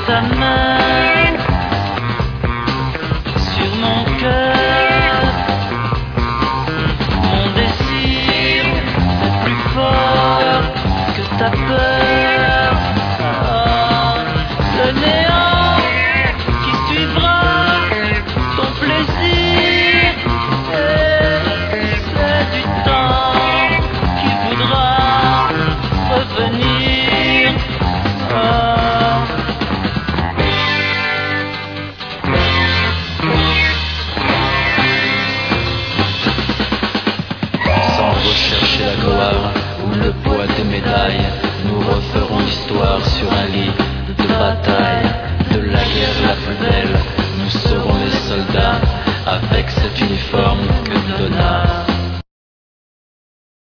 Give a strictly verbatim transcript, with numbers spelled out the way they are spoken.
ta main sur mon cœur. Mon désir est plus fort que ta peur. Ah, le néant qui suivra ton plaisir, et c'est du temps qui voudra revenir. Ah. Sans rechercher la gloire ou le poids des médailles, nous referons l'histoire sur un lit de bataille. De la guerre la plus belle, nous serons les soldats avec cet uniforme que donna